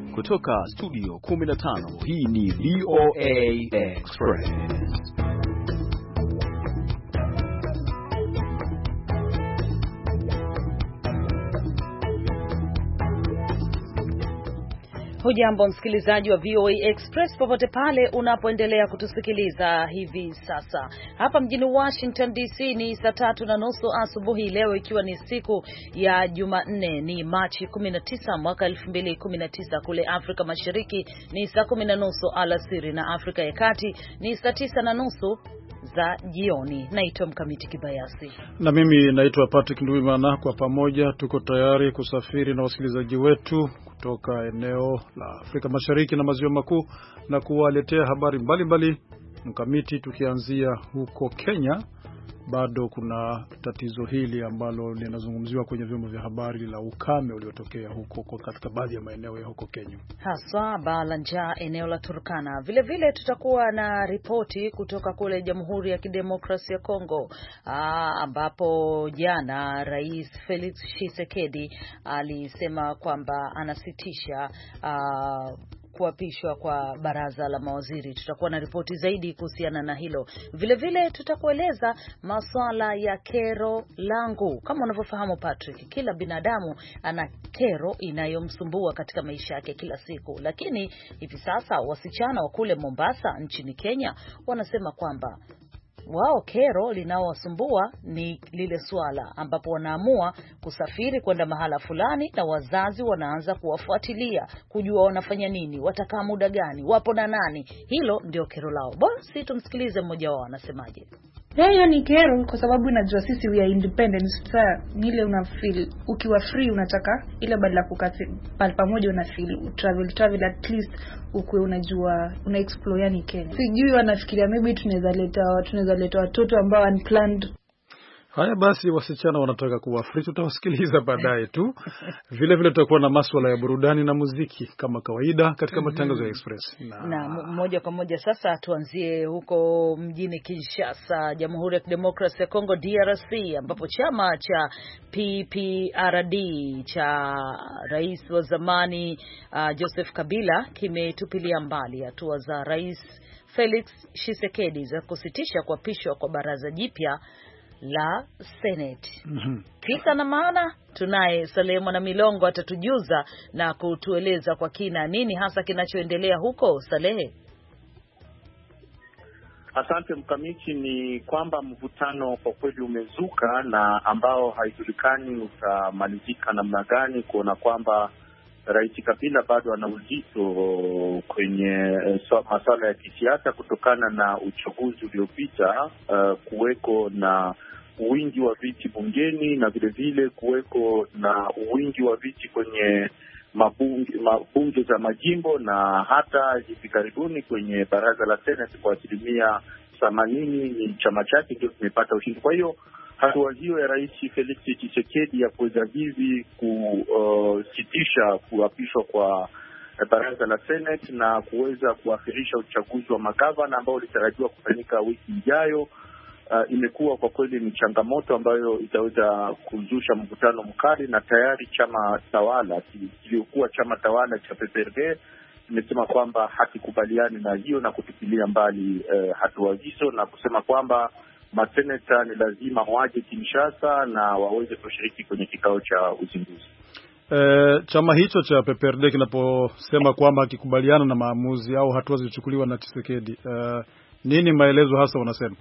Kutoka studio 15 hii ni VOA Express. Hujambo msikilizaji wa VOA Express popote pale unapoendelea kutusikiliza hivi sasa. Hapa mjini Washington DC ni saa 3:30 asubuhi leo, ikiwa ni siku ya Jumanne, ni Machi 19 mwaka 2019. Kule Afrika Mashariki ni saa 10:30 alasiri na Afrika ya Kati ni saa 9:30 za jioni. Naitwa Mkamiti Kibayasi. Na mimi naitwa Patrick Nduwimana. Kwa pamoja tuko tayari kusafiri na wasikilizaji wetu kutoka eneo la Afrika Mashariki na Maziwa Makuu na kuwaletea habari mbalimbali. Mkamiti, tukianzia huko Kenya, bado kuna tatizo hili ambalo linazungumziwa kwenye vyombo vya habari la ukame uliotokea huko katika baadhi ya maeneo ya huko Kenya, haswa baa la njaa eneo la Turkana. Vile vile tutakuwa na ripoti kutoka kule Jamhuri ya Kidemokrasia ya Kongo, ambapo jana Rais Felix Tshisekedi alisema kwamba anasitisha kuapishwa kwa baraza la mawaziri. Tutakuwa na ripoti zaidi kuhusiana na hilo. Vile vile tutakueleza masuala ya kero langu. Kama unavyofahamu Patrick, kila binadamu ana kero inayomsumbua katika maisha yake kila siku. Lakini hivi sasa wasichana wa kule Mombasa nchini Kenya wanasema kwamba wao kero linaowasumbua ni lile swala ambapo wanaamua kusafiri kwenda mahala fulani na wazazi wanaanza kuwafuatilia kujua wanafanya nini, watakaa muda gani, wapo na nani. Hilo ndio kero lao. Basi tumsikilize mmoja wao anasemaje. Hiyo ni kero kwa sababu unajua sisi we are independent. Sasa ile una feel ukiwa free unataka ile badala kukati pale pamoja una feel travel at least ukwe unajua una explore yani Kenya. Sijui wanafikiria maybe tunaweza leta watoto ambao unplanned. Haya basi, wasichana wanataka kuwa free, tutawasikiliza baadaye tu. Vile vile tutakuwa na masuala ya burudani na muziki kama kawaida katika matangazo ya Express. Na moja kwa moja sasa tuanzie huko mjini Kinshasa, Jamhuri ya Kidemokrasia ya Kongo DRC, ambapo chama cha PPRD cha rais wa zamani Joseph Kabila kimetupilia mbali hatua za Rais Felix Tshisekedi za kusitisha kuapishwa kwa baraza jipya la Senate. Kisa na maana, tunaye Salemo na Milongo atatujuza na kutueleza kwa kina nini hasa kinachoendelea huko. Salehe. Asante Mkamiti. Ni kwamba mvutano kwa kweli umezuka na ambao haijulikani utamalizika namna gani, kuona kwamba Rais Kabila bado ana uzito kwenye masuala ya kisiasa kutokana na uchaguzi uliopita, kuweko na wingi wa viti bungeni na vile vile kuweko na wingi wa viti kwenye mabunge za majimbo na hata hivi karibuni kwenye baraza la Senate kwa 80% ni chama chake ndio kimepata ushindi. Kwa hiyo hatua hiyo ya Rais Felix Tshisekedi ya kuweza hivi kusitisha kuapishwa kwa baraza la Senate na kuweza kuahirisha uchaguzi wa magavana ambao ulitarajiwa kufanyika wiki ijayo, imekuwa kwa kweli ni changamoto ambayo itaweza kuzusha mvutano mkali, na tayari chama tawala kiliokuwa chama tawala cha PPRD imesema kwamba hakikubaliani na hiyo na kutupilia mbali hatua hizo na kusema kwamba maseneta ni lazima waje Kinshasa na waweze kushiriki kwenye kikao cha uzinduzi. Chama hicho cha PPRD kinaposema kwamba hakikubaliana na maamuzi au hatua zilizochukuliwa na Tshisekedi, nini maelezo hasa wanasema?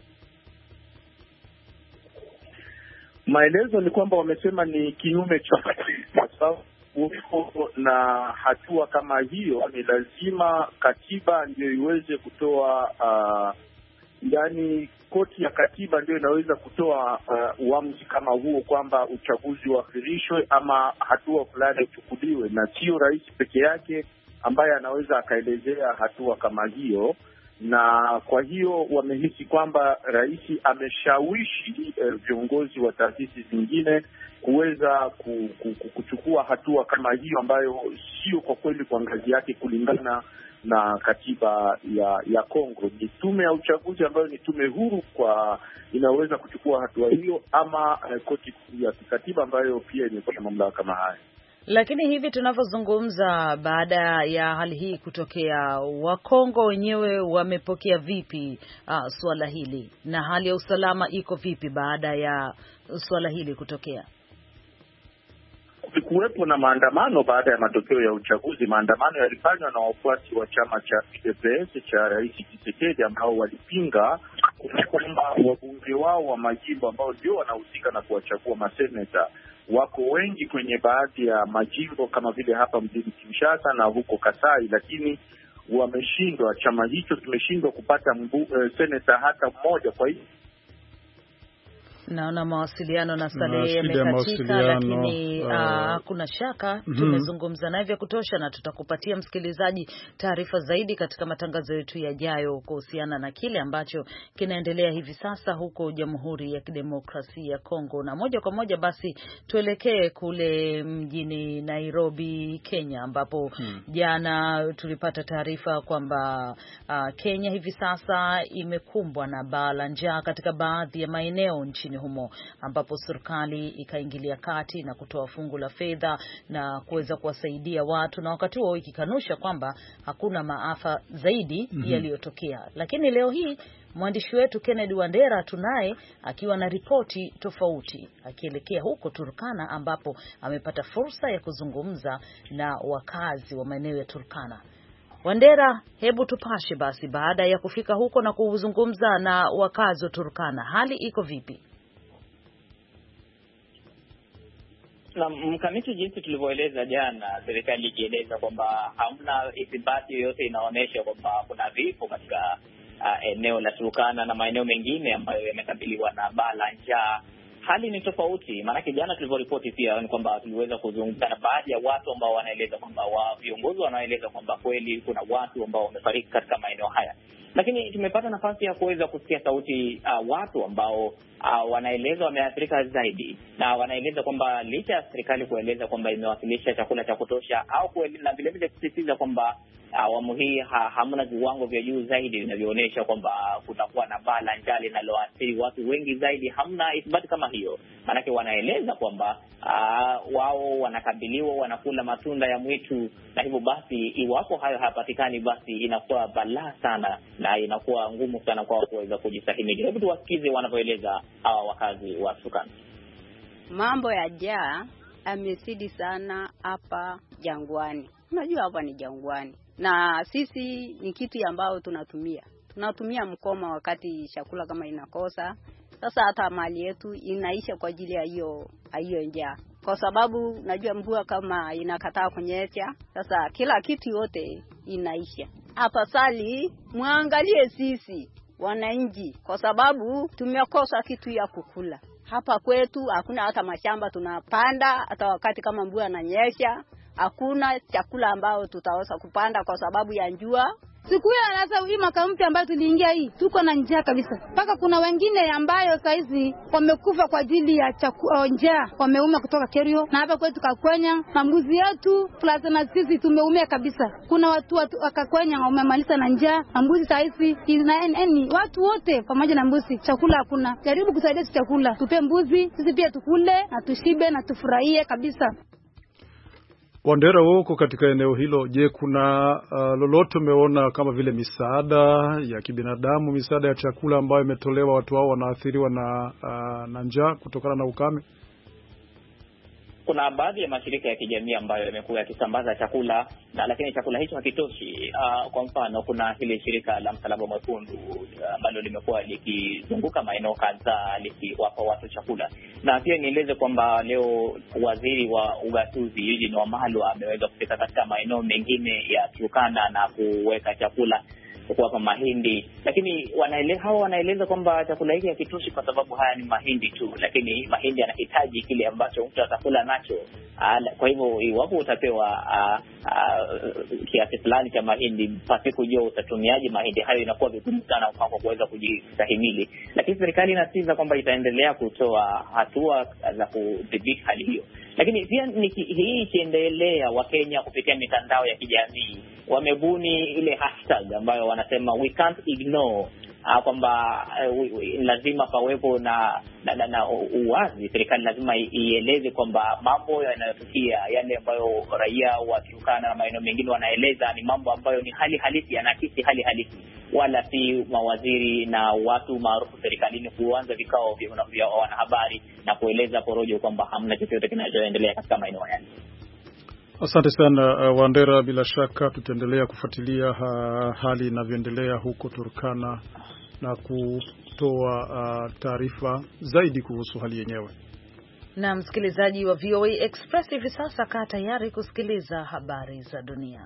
Maelezo ni kwamba wamesema ni kinyume cha kwa sababu na hatua kama hiyo ni lazima katiba ndio iweze kutoa yani koti ya katiba ndio inaweza kutoa uamuzi kama huo kwamba uchaguzi uahirishwe ama hatua fulani ichukuliwe, na sio rais peke yake ambaye anaweza akaelezea hatua kama hiyo. Na kwa hiyo wamehisi kwamba rais ameshawishi viongozi wa taasisi zingine kuweza kuchukua hatua kama hiyo ambayo sio kwa kweli kwa ngazi yake kulingana na katiba ya Kongo. Ni tume ya uchaguzi ambayo ni tume huru kwa inaweza kuchukua hatua hiyo, ama koti ya kikatiba ambayo pia imekuwa na mamlaka kama haya. Lakini hivi tunavyozungumza, baada ya hali hii kutokea, Wakongo wenyewe wamepokea vipi suala hili, na hali ya usalama iko vipi baada ya suala hili kutokea? Kulikuwepo na maandamano baada ya matokeo ya uchaguzi. Maandamano yalifanywa na wafuasi wa chama cha UDPS cha Rais Tshisekedi ambao walipinga kwamba wabunge wao wa majimbo ambao ndio wanahusika na kuwachagua maseneta wako wengi kwenye baadhi ya majimbo kama vile hapa mjini Kinshasa na huko Kasai, lakini wameshindwa. Chama hicho kimeshindwa kupata seneta hata mmoja. Kwa hiyo naona mawasiliano na Salehe yamekatika, lakini hakuna shaka tumezungumza naye vya kutosha, na tutakupatia msikilizaji taarifa zaidi katika matangazo yetu yajayo kuhusiana na kile ambacho kinaendelea hivi sasa huko Jamhuri ya Kidemokrasia ya Kongo. Na moja kwa moja basi tuelekee kule mjini Nairobi, Kenya, ambapo jana tulipata taarifa kwamba Kenya hivi sasa imekumbwa na baa la njaa katika baadhi ya maeneo nchini humo, ambapo serikali ikaingilia kati na kutoa fungu la fedha na kuweza kuwasaidia watu, na wakati huo ikikanusha kwamba hakuna maafa zaidi yaliyotokea. Lakini leo hii mwandishi wetu Kennedy Wandera tunaye akiwa na ripoti tofauti, akielekea huko Turkana ambapo amepata fursa ya kuzungumza na wakazi wa maeneo ya Turkana. Wandera, hebu tupashe basi, baada ya kufika huko na kuzungumza na wakazi wa Turkana, hali iko vipi? Na mkamiti, jinsi tulivyoeleza jana, serikali ikieleza kwamba hamna ithibati yoyote inaonyesha kwamba kuna vifo katika eneo la Turkana na maeneo mengine ambayo yamekabiliwa na baa la njaa. Hali ni tofauti, maanake jana tulivyoripoti pia ni kwamba tuliweza kuzungumza na baadhi ya watu ambao wanaeleza kwamba viongozi wanaeleza kwamba kweli kuna watu ambao wamefariki katika maeneo haya. Lakini tumepata nafasi ya kuweza kusikia sauti watu ambao wanaeleza wameathirika zaidi, na wanaeleza kwamba licha ya serikali kueleza kwamba imewasilisha chakula cha kutosha na vile vile kusisitiza kwamba awamu hii hamna viwango vya juu zaidi vinavyoonyesha kwamba kutakuwa na baa la njaa linaloathiri watu wengi zaidi, hamna ithibati kama hiyo. Maanake wanaeleza kwamba wao wanakabiliwa, wanakula matunda ya mwitu, na hivyo basi iwapo hayo hayapatikani, basi inakuwa balaa sana na inakuwa ngumu sana kwa kuweza kujistahimili. Hebu tuwasikize wanavyoeleza hawa wakazi wa Turkana. Mambo ya njaa yamezidi sana hapa jangwani. Unajua hapa ni jangwani, na sisi ni kitu ambao tunatumia mkoma wakati chakula kama inakosa. Sasa hata mali yetu inaisha kwa ajili ya hiyo njaa, kwa sababu najua mvua kama inakataa kunyesha, sasa kila kitu yote inaisha. Afadhali muangalie sisi wananchi, kwa sababu tumekosa kitu ya kukula. Hapa kwetu hakuna hata mashamba tunapanda, hata wakati kama mvua inanyesha hakuna chakula ambao tutaweza kupanda kwa sababu ya njua. Siku ya sasa hii mwaka mpya ambayo tuliingia hii, tuko na njaa kabisa. Mpaka kuna wengine ambayo saizi wamekufa kwa ajili ya njaa, wameumia kutoka Kerio na hapa kwetu Kakwenya, na mbuzi yetu plus na sisi tumeumia kabisa. Kuna watu wakakwenya wamemaliza na njaa, na mbuzi saizi watu wote pamoja na mbuzi, chakula hakuna. Jaribu kusaidia chakula, tupe mbuzi sisi pia tukule na tushibe na tufurahie kabisa. Wandera, huko katika eneo hilo, je, kuna lolote umeona kama vile misaada ya kibinadamu, misaada ya chakula ambayo imetolewa watu hao wanaathiriwa na njaa kutokana na ukame? Kuna baadhi ya mashirika ya kijamii ambayo yamekuwa yakisambaza chakula, lakini chakula hicho hakitoshi. Kwa mfano, kuna hili shirika la Msalaba Mwekundu ambalo limekuwa likizunguka maeneo kadhaa likiwapa watu chakula. Na pia nieleze kwamba leo waziri wa ugatuzi Eugene Wamalwa ameweza kufika katika maeneo mengine ya Turkana na kuweka chakula, kuwapa mahindi, lakini wanaeleza kwamba chakula hiki hakitoshi kwa sababu haya ni mahindi tu, lakini mahindi yanahitaji kile ambacho mtu atakula nacho. Kwa hivyo iwapo utapewa kiasi fulani cha mahindi pasi kujua utatumiaje mahindi hayo, inakuwa vigumu sana kwa kuweza kujistahimili. Lakini serikali inasisitiza kwamba itaendelea kutoa hatua za kudhibiti hali hiyo. Lakini pia hii ikiendelea, Wakenya kupitia mitandao ya kijamii wamebuni ile hashtag ambayo wanasema we can't ignore kwamba lazima pawepo na uwazi. Serikali lazima ieleze kwamba mambo yanayotukia, yale ambayo raia wa Turkana na maeneo mengine wanaeleza, ni mambo ambayo ni hali halisi, yanaakisi hali halisi, wala si mawaziri na watu maarufu serikalini kuanza vikao vya wanahabari na kueleza porojo kwamba hamna chochote kinachoendelea katika maeneo yale. Asante sana Wandera, bila shaka tutaendelea kufuatilia hali inavyoendelea huko Turkana na kutoa taarifa zaidi kuhusu hali yenyewe. Na msikilizaji wa VOA Express, hivi sasa kaa tayari kusikiliza habari za dunia.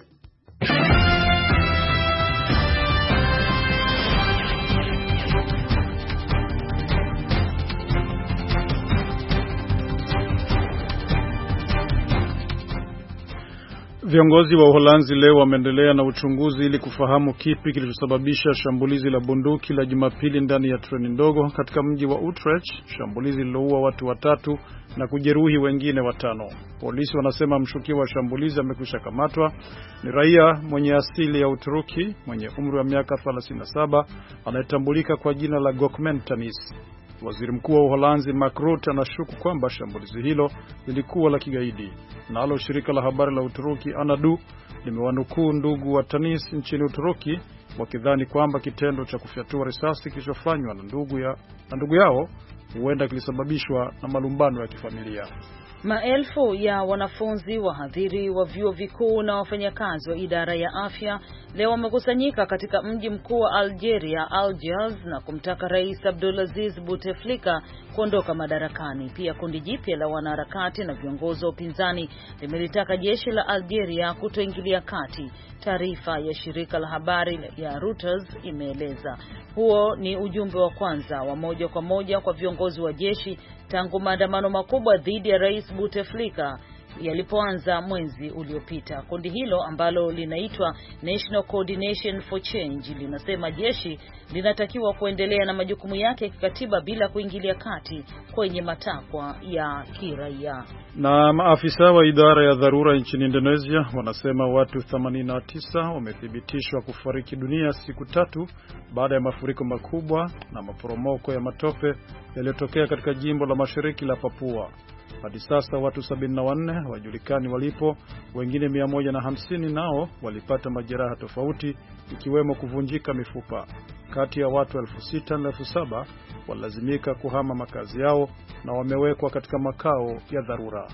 Viongozi wa Uholanzi leo wameendelea na uchunguzi ili kufahamu kipi kilichosababisha shambulizi la bunduki la Jumapili ndani ya treni ndogo katika mji wa Utrecht, shambulizi liloua watu 3 na kujeruhi wengine 5. Polisi wanasema mshukiwa wa shambulizi amekwisha kamatwa. Ni raia mwenye asili ya Uturuki mwenye umri wa miaka 37 anayetambulika kwa jina la Gökmen Tanis. Waziri Mkuu wa Uholanzi Mark Rutte anashuku kwamba shambulizi hilo lilikuwa la kigaidi. Nalo shirika la habari la Uturuki Anadolu limewanukuu ndugu wa Tanis nchini Uturuki wakidhani kwamba kitendo cha kufyatua risasi kilichofanywa na ndugu yao huenda kilisababishwa na malumbano ya kifamilia. Maelfu ya wanafunzi, wahadhiri wa vyuo vikuu na wafanyakazi wa idara ya afya leo wamekusanyika katika mji mkuu wa Algeria, Algiers, na kumtaka Rais Abdulaziz Bouteflika kuondoka madarakani. Pia kundi jipya la wanaharakati na viongozi wa upinzani limelitaka jeshi la Algeria kutoingilia kati. Taarifa ya shirika la habari ya Reuters imeeleza huo ni ujumbe wa kwanza wa moja kwa moja kwa viongozi wa jeshi tangu maandamano makubwa dhidi ya Rais Bouteflika yalipoanza mwezi uliopita. Kundi hilo ambalo linaitwa National Coordination for Change linasema jeshi linatakiwa kuendelea na majukumu yake kikatiba bila kuingilia kati kwenye matakwa ya kiraia. Na maafisa wa idara ya dharura nchini Indonesia wanasema watu 89 wamethibitishwa kufariki dunia siku 3 baada ya mafuriko makubwa na maporomoko ya matope yaliyotokea katika jimbo la mashariki la Papua. Hadi sasa watu 74 hawajulikani walipo, wengine 150 nao walipata majeraha tofauti ikiwemo kuvunjika mifupa. Kati ya watu 6,000 na 7,000 walazimika kuhama makazi yao na wamewekwa katika makao ya dharura.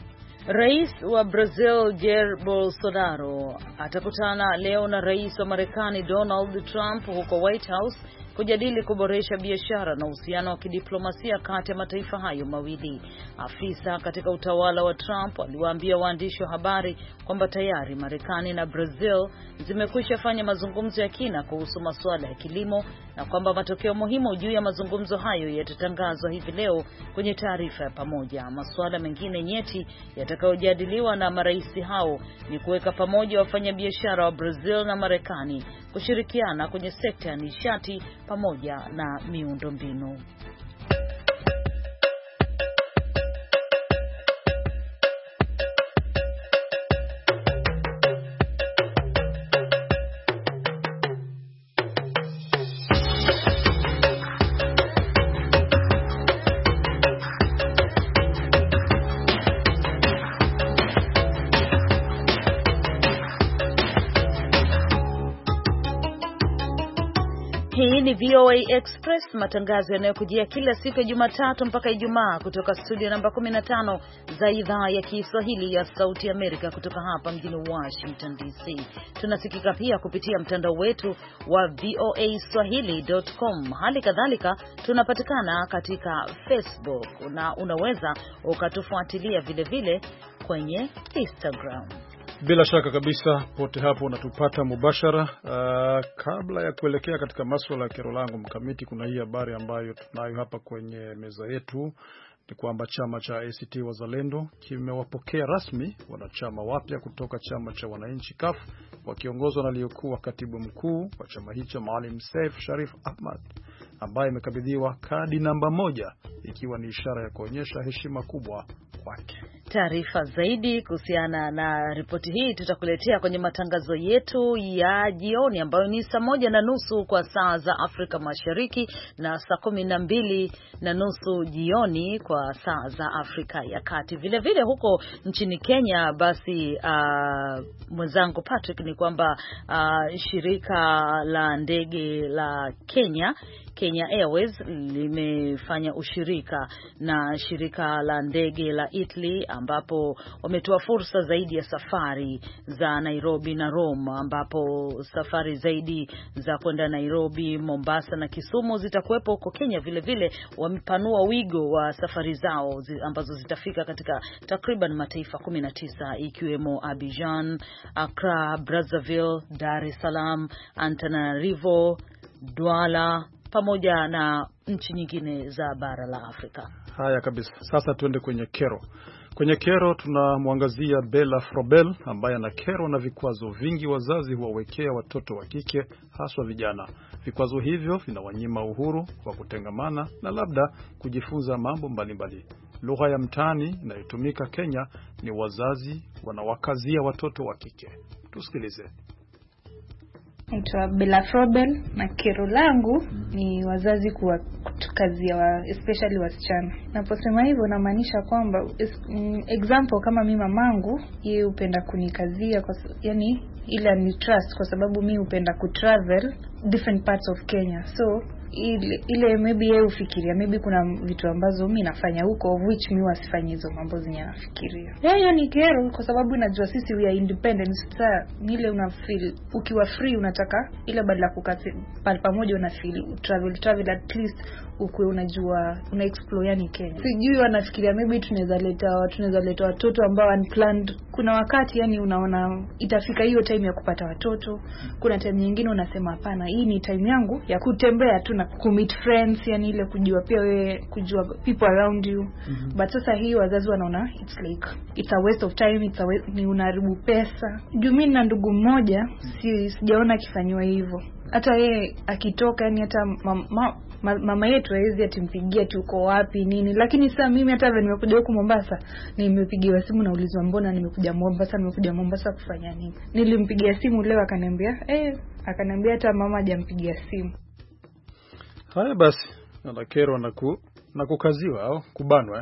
Rais wa Brazil Jair Bolsonaro atakutana leo na Rais wa Marekani Donald Trump huko White House kujadili kuboresha biashara na uhusiano wa kidiplomasia kati ya mataifa hayo mawili. Afisa katika utawala wa Trump aliwaambia waandishi wa habari kwamba tayari Marekani na Brazil zimekwisha fanya mazungumzo ya kina kuhusu masuala ya kilimo na kwamba matokeo muhimu juu ya mazungumzo hayo yatatangazwa hivi leo kwenye taarifa ya pamoja. Masuala mengine nyeti yatakayojadiliwa na marais hao ni kuweka pamoja wafanyabiashara wa Brazil na Marekani kushirikiana kwenye sekta ya nishati pamoja na miundombinu. Hii ni VOA Express, matangazo yanayokujia kila siku ya Jumatatu mpaka Ijumaa kutoka studio namba 15 za idhaa ya Kiswahili ya Sauti Amerika kutoka hapa mjini Washington DC. Tunasikika pia kupitia mtandao wetu wa voaswahili.com. Hali kadhalika tunapatikana katika Facebook na unaweza ukatufuatilia vile vile kwenye Instagram. Bila shaka kabisa pote hapo unatupata mubashara. Kabla ya kuelekea katika masuala ya kero langu Mkamiti, kuna hii habari ambayo tunayo hapa kwenye meza yetu. Ni kwamba chama cha ACT Wazalendo kimewapokea rasmi wanachama wapya kutoka chama cha wananchi CUF wakiongozwa na aliyekuwa katibu mkuu wa chama hicho Maalim Seif Sharif Ahmad, ambaye amekabidhiwa kadi namba 1 ikiwa ni ishara ya kuonyesha heshima kubwa kwake. Taarifa zaidi kuhusiana na ripoti hii tutakuletea kwenye matangazo yetu ya jioni ambayo ni saa 1:30 kwa saa za Afrika Mashariki na saa 12:30 jioni kwa saa za Afrika ya Kati. Vile vile huko nchini Kenya, basi mwenzangu Patrick, ni kwamba shirika la ndege la Kenya Airways limefanya ushirika na shirika la ndege la Italy, ambapo wametoa fursa zaidi ya safari za Nairobi na Rome, ambapo safari zaidi za kwenda Nairobi, Mombasa na Kisumu zitakuwepo huko Kenya. Vile vile wamepanua wigo wa safari zao ambazo zitafika katika takriban mataifa 19 ikiwemo Abidjan, Accra, Brazzaville, Dar es Salaam, Antananarivo, Douala pamoja na nchi nyingine za bara la Afrika. Haya kabisa. Sasa tuende kwenye kero. Kwenye kero tunamwangazia Bella Frobel ambaye ana kero na vikwazo vingi wazazi huwawekea watoto wa kike, haswa vijana. Vikwazo hivyo vinawanyima uhuru wa kutengamana na labda kujifunza mambo mbalimbali. Lugha ya mtaani inayotumika Kenya ni wazazi wanawakazia watoto wa kike. Tusikilize. Naitwa Bella Frobel na kero langu ni wazazi kutukazia especially wasichana. Naposema hivyo namaanisha kwamba example kama mimi mamangu, yeye hupenda kunikazia yani ila ni trust kwa sababu mimi hupenda kutravel different parts of Kenya. So ile maybe yeye ufikiria maybe kuna vitu ambazo mimi nafanya huko of which mimi wasifanyi hizo mambo zenye nafikiria. Hiyo ni kero kwa sababu najua sisi we are independent. Sasa ile una feel ukiwa free unataka ile badala kukati pale pamoja una feel travel at least ukwe unajua una explore yani Kenya. Sijui wanafikiria maybe tunaweza leta watoto ambao unplanned. Kuna wakati yani unaona itafika hiyo time ya kupata watoto. Kuna time nyingine unasema hapana, hii ni time yangu ya kutembea tu na kumeet friends, yani ile kujua pia wewe kujua people around you. But sasa hii wazazi wanaona it's a waste of time, ni unaharibu pesa. Juu mimi na ndugu mmoja sijaona akifanywa hivyo. Hata yeye akitoka yani hata mama yetu haiwezi atimpigia tu uko wapi nini. Lakini sasa mimi hata nimekuja huku Mombasa, nimepigiwa simu na ulizwa mbona nimekuja Mombasa kufanya nini. Nilimpigia simu leo akaniambia hata mama hajampigia simu. Haya basi, na kero na kukaziwa au kubanwa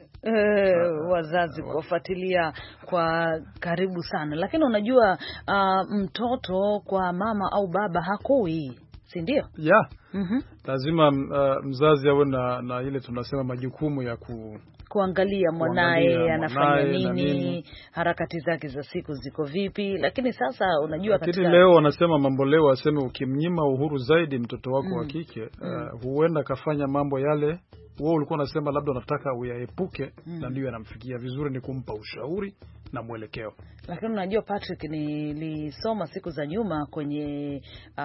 wazazi kufuatilia kwa karibu sana. Lakini unajua mtoto kwa mama au baba hakui, si ndio? Yeah. Lazima mzazi awe na ile tunasema majukumu ya kuangalia mwanae anafanya nini, harakati zake za siku ziko vipi. Lakini sasa unajua katika leo wanasema mambo leo, waseme ukimnyima uhuru zaidi mtoto wako wa kike huenda kafanya mambo yale wewe ulikuwa unasema labda unataka uyaepuke, na ndio yanamfikia. Vizuri ni kumpa ushauri na mwelekeo. Lakini unajua Patrick, nilisoma siku za nyuma kwenye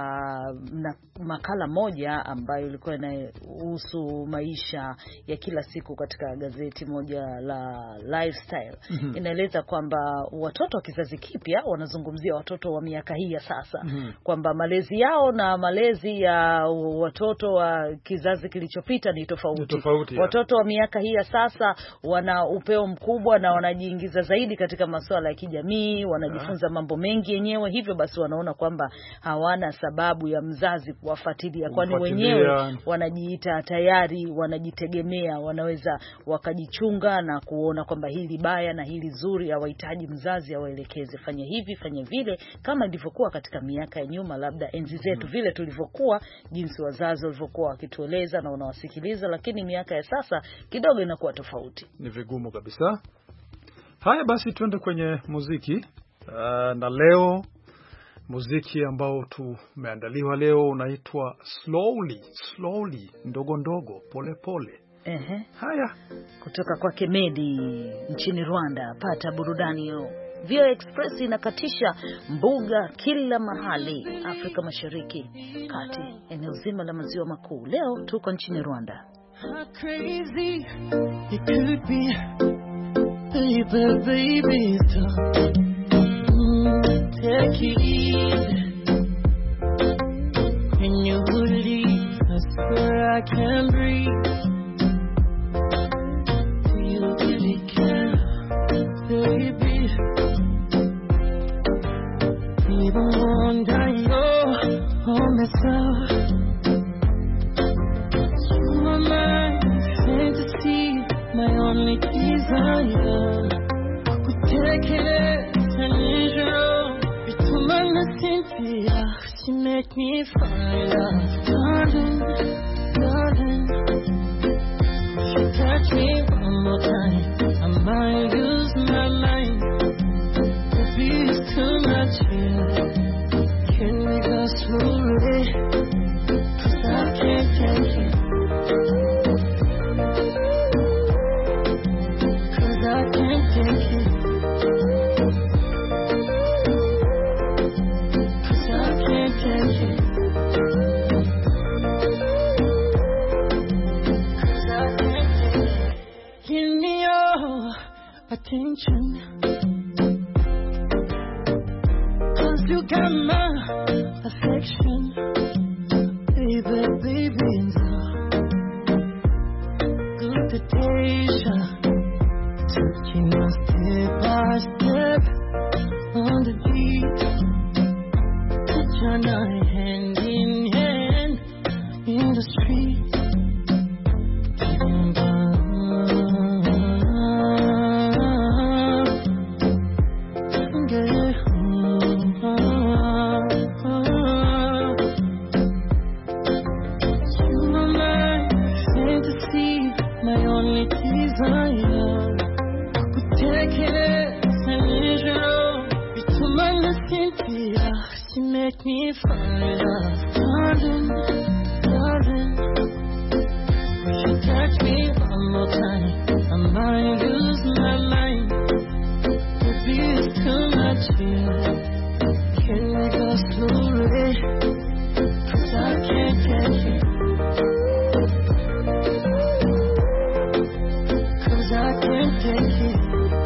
makala moja ambayo ilikuwa inahusu maisha ya kila siku katika gazeti moja la Lifestyle. Inaeleza kwamba watoto wa kizazi kipya, wanazungumzia watoto wa miaka hii ya sasa, kwamba malezi yao na malezi ya watoto wa kizazi kilichopita ni tofauti. Watoto wa miaka hii ya sasa wana upeo mkubwa na wanajiingiza zaidi katika masuala ya kijamii, wanajifunza mambo mengi yenyewe. Hivyo basi wanaona kwamba hawana sababu ya mzazi kuwafuatilia, kwani wenyewe wanajiita tayari wanajitegemea, wanaweza wakajichunga na kuona kwamba hili baya na hili zuri, hawahitaji mzazi awaelekeze fanya hivi fanya vile, kama ilivyokuwa katika miaka ya nyuma, labda enzi zetu vile tulivyokuwa, jinsi wazazi walivyokuwa wakitueleza na unawasikiliza. Lakini miaka ya sasa kidogo inakuwa tofauti. Ni vigumu kabisa. Haya basi tuende kwenye muziki. Na leo muziki ambao tumeandaliwa leo unaitwa Slowly, ndogo ndogo, pole pole. Haya, kutoka kwa Kemedi nchini Rwanda. Pata burudani hiyo. VOA Express inakatisha mbuga kila mahali Afrika Mashariki, kati, eneo zima la maziwa makuu. Leo tuko nchini Rwanda. How crazy it could be, baby, take it easy. When you leave, I swear I can't breathe. Do you really care? even wonder you're myself. You are my fantasy, my only desire. Ridiculous and usual, you're too much Cynthia. She make me fall off, darling, darling. If you touch me one more time, I might lose my mind. Baby, it's too much here. Can we go slowly? 'Cause I can't take it. 'Cause I can't take it. 'Cause I can't take it. 'Cause I can't take it. Give me your attention. 'Cause you got my affection. Baby, baby, good the days. Taking us step by step on the beat. Touch on our hand in hand in the street. You are my fantasy, my only desire. Ridiculous and usual, you're too much Cynthia. She make me fall off, darling, darling. If you touch me one more time, I might lose my mind. Baby, it's too much here. Can we go slowly? 'Cause I can't take it. 'Cause I can't take it.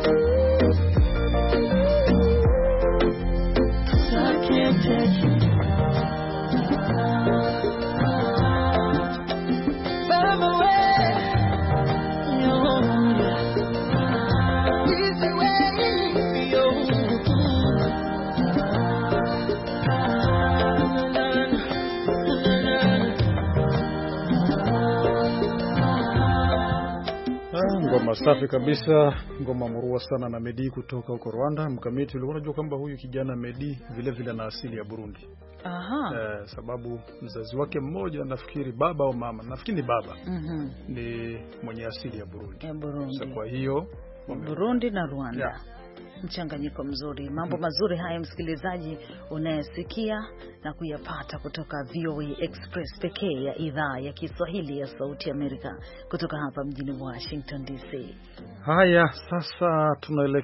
Ngoma safi kabisa, ngoma murua sana na Medi kutoka huko Rwanda. Mkamiti, ulikuwa unajua kwamba huyu kijana Medi vile vile na asili ya Burundi? Aha. Sababu mzazi wake mmoja, nafikiri baba au mama, nafikiri ni baba, ni mwenye asili ya Burundi. Ya Burundi. Sasa kwa hiyo Burundi na Rwanda. Yeah. Mchanganyiko mzuri. Mambo mazuri haya, msikilizaji, unayesikia na kuyapata kutoka VOA Express pekee ya idhaa ya Kiswahili ya Sauti Amerika kutoka hapa mjini Washington DC. Haya, sasa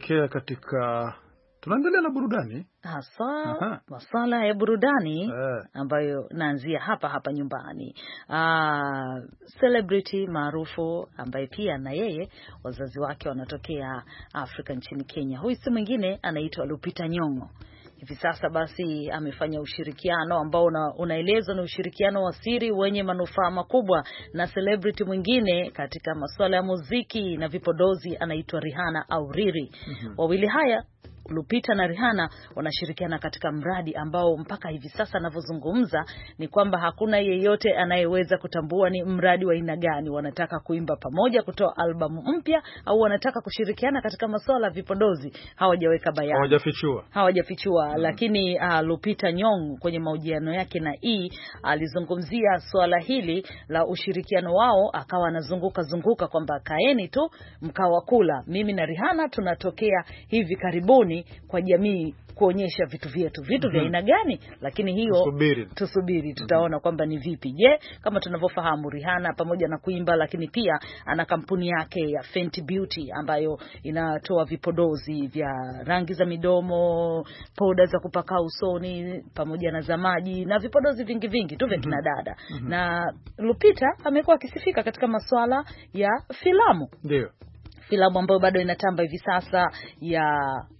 tunaendelea na burudani. Hasa masala ya burudani ambayo naanzia hapa nyumbani. Celebrity maarufu ambaye pia na yeye wazazi wake wanatokea Afrika nchini Kenya. Huyu si mwingine, anaitwa Lupita Nyong'o. Hivi sasa basi amefanya ushirikiano ambao unaelezwa ni ushirikiano wa siri wenye manufaa makubwa na celebrity mwingine katika masuala ya muziki na vipodozi, anaitwa Rihanna au Riri. Wawili haya, Lupita na Rihanna, wanashirikiana katika mradi ambao mpaka hivi sasa anavyozungumza ni kwamba hakuna yeyote anayeweza kutambua ni mradi wa aina gani. Wanataka kuimba pamoja, kutoa albamu mpya, au wanataka kushirikiana katika masuala ya vipodozi. Hawajaweka bayana, hawajafichua. Lakini Lupita Nyong'o kwenye mahojiano yake na alizungumzia swala hili la ushirikiano wao, akawa anazunguka kwamba kaeni tu mkawakula, mimi na Rihanna tunatokea hivi karibuni kwa jamii kuonyesha vitu vya aina gani, lakini hiyo tusubiri tutaona kwamba ni vipi. Je, kama tunavyofahamu Rihanna pamoja na kuimba, lakini pia ana kampuni yake ya Fenty Beauty ambayo inatoa vipodozi vya rangi za midomo, poda za kupaka usoni pamoja na za maji na vipodozi vingi tu vya kina dada. Na Lupita amekuwa akisifika katika masuala ya filamu. Ndio. Filamu ambayo bado inatamba hivi sasa ya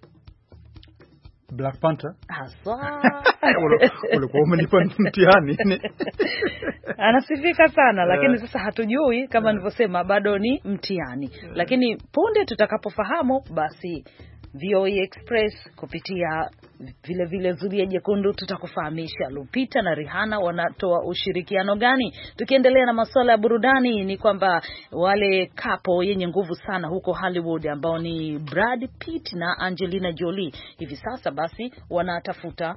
Black Panther. Haswa. Ulikuwa umenipa mtihani. Anasifika sana, lakini sasa hatujui kama nilivyosema bado ni mtihani. Lakini punde tutakapofahamu, basi VOA Express kupitia vile vile Zulia Jekundu tutakufahamisha Lupita na Rihanna wanatoa ushirikiano gani. Tukiendelea na masuala ya burudani, ni kwamba wale kapo yenye nguvu sana huko Hollywood ambao ni Brad Pitt na Angelina Jolie hivi sasa basi wanatafuta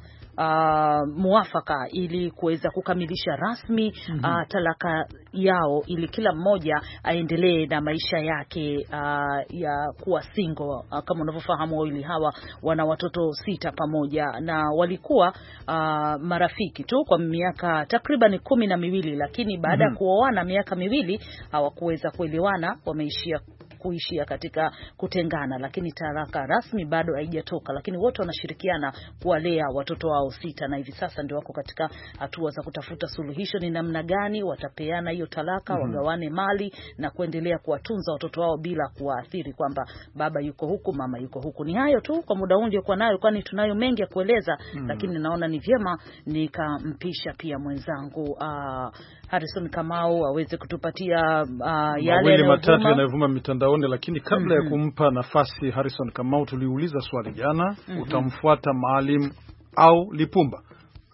muafaka ili kuweza kukamilisha rasmi talaka yao, ili kila mmoja aendelee na maisha yake ya kuwa single. Kama unavyofahamu wawili hawa wana watoto 6 pamoja, na walikuwa marafiki tu kwa miaka takriban 12, lakini baada ya kuoana miaka 2 hawakuweza kuelewana, kuishia katika kutengana, lakini talaka rasmi bado haijatoka, lakini wote wanashirikiana kuwalea watoto wao 6, na hivi sasa ndio wako katika hatua za kutafuta suluhisho ni namna gani watapeana hiyo talaka, wagawane mali na kuendelea kuwatunza watoto wao bila kuwaathiri kwamba baba yuko huku mama yuko huku. Ni hayo tu kwa muda huu kwa nayo, kwani tunayo mengi ya kueleza, lakini naona ni vyema nikampisha pia mwenzangu Harrison Kamau aweze kutupatia yale matatu yanayovuma mitandaoni. Lakini kabla ya kumpa nafasi Harrison Kamau, tuliuliza swali jana, utamfuata Maalim au Lipumba?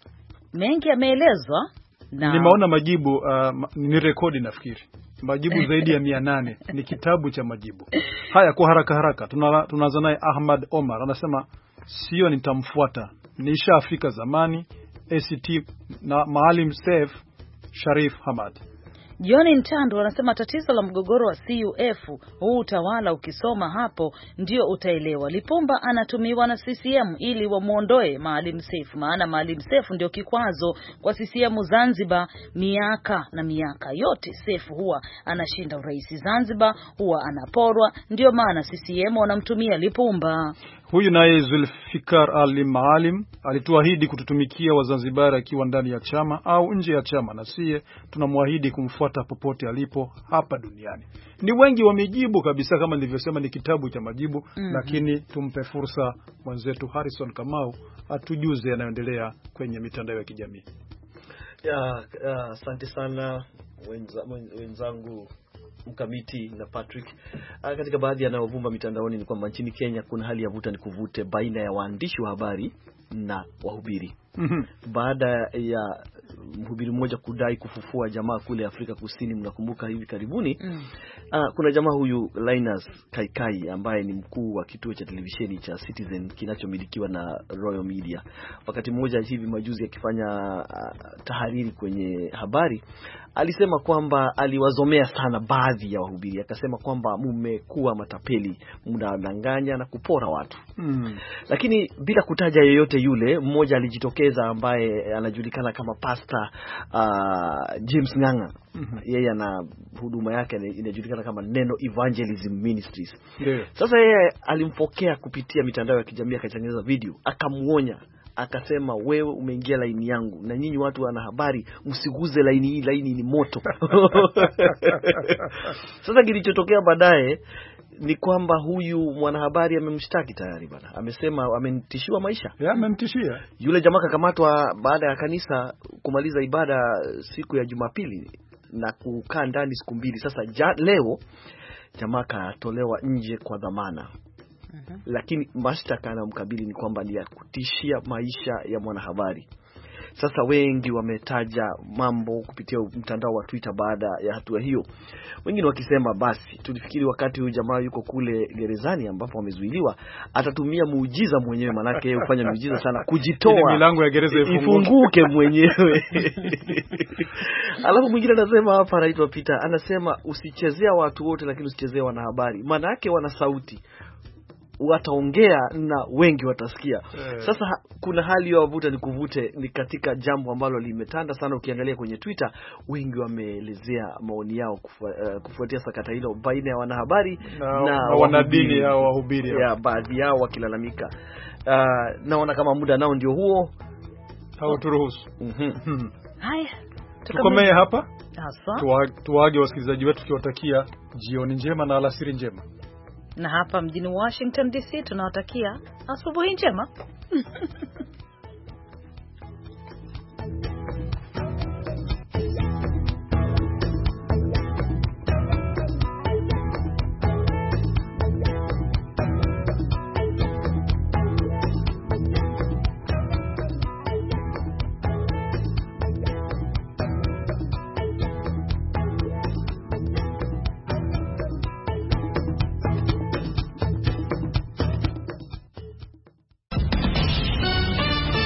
Mengi yameelezwa na nimeona majibu ni rekodi, nafikiri majibu zaidi ya 800. Ni kitabu cha majibu haya. Kwa haraka tunaanza naye Ahmad Omar, anasema sio, nitamfuata, nishafika zamani ACT na Maalim Seif Sharif Hamad. John Ntando anasema tatizo la mgogoro wa CUF, huu utawala ukisoma hapo ndio utaelewa. Lipumba anatumiwa na CCM ili wamuondoe Maalim Seif, maana Maalim Seif ndio kikwazo kwa CCM Zanzibar miaka na miaka yote. Seif huwa anashinda urais Zanzibar, huwa anaporwa, ndio maana CCM wanamtumia Lipumba. Huyu naye Zulfikar Ali Maalim alituahidi kututumikia Wazanzibari akiwa ndani ya chama au nje ya chama, na siye tunamwahidi kumfuata popote alipo hapa duniani. Ni wengi wamejibu kabisa, kama nilivyosema ni kitabu cha majibu. Lakini tumpe fursa mwenzetu Harrison Kamau atujuze yanayoendelea kwenye mitandao ya kijamii. Asante sana wenzangu Mkamiti na Patrick. Katika baadhi yanayovuma mitandaoni ni kwamba nchini Kenya kuna hali ya vuta ni kuvute baina ya waandishi wa habari na wahubiri. Baada ya mhubiri mmoja kudai kufufua jamaa kule Afrika Kusini, mnakumbuka hivi karibuni, kuna jamaa huyu Linus Kaikai ambaye ni mkuu wa kituo cha televisheni cha Citizen kinachomilikiwa na Royal Media. Wakati mmoja hivi majuzi akifanya tahariri kwenye habari, alisema kwamba aliwazomea sana baadhi ya wahubiri. Akasema kwamba mmekuwa matapeli, mnadanganya na kupora watu. Lakini bila kutaja yeyote yule, mmoja alijitokeza ambaye anajulikana kama Pastor James Ng'ang'a. Yeye ana huduma yake inajulikana kama Neno Evangelism Ministries. Sasa yeye alimpokea kupitia mitandao ya kijamii, akatengeneza video, akamuonya, akasema wewe umeingia laini yangu, na nyinyi watu wana habari msiguze laini hii, laini ni moto. Sasa kilichotokea baadaye ni kwamba huyu mwanahabari amemshtaki tayari bana. Amesema amenitishiwa maisha. Amemtishia. Yule jamaa kakamatwa baada ya kanisa kumaliza ibada siku ya Jumapili na kukaa ndani siku 2. Sasa leo jamaa katolewa nje kwa dhamana. Lakini mashtaka yanayomkabili ni kwamba ni ya kutishia maisha ya mwanahabari. Sasa wengi wametaja mambo kupitia mtandao wa Twitter baada ya hatua hiyo. Wengine wakisema basi tulifikiri wakati huyu jamaa yuko kule gerezani ambapo amezuiliwa atatumia muujiza mwenyewe, manake yeye hufanya muujiza sana kujitoa milango ya gereza ifunguke mwenyewe. Alafu mwingine anasema hapa, anaitwa Peter, anasema usichezea watu wote lakini usichezea wanahabari, manake wana sauti, wataongea na wengi watasikia. Sasa kuna hali ya wavuta ni kuvute ni katika jambo ambalo limetanda sana. Ukiangalia kwenye Twitter, wengi wameelezea maoni yao kufuatia sakata hilo baina ya wanahabari na wanadini au wahubiri. Baadhi yao wakilalamika. Naona kama muda nao ndio huo, hauturuhusu. Haya, tukomee hapa. Tuwaage wasikilizaji wetu tukiwatakia jioni njema na alasiri njema. Na hapa mjini Washington DC tunawatakia asubuhi njema.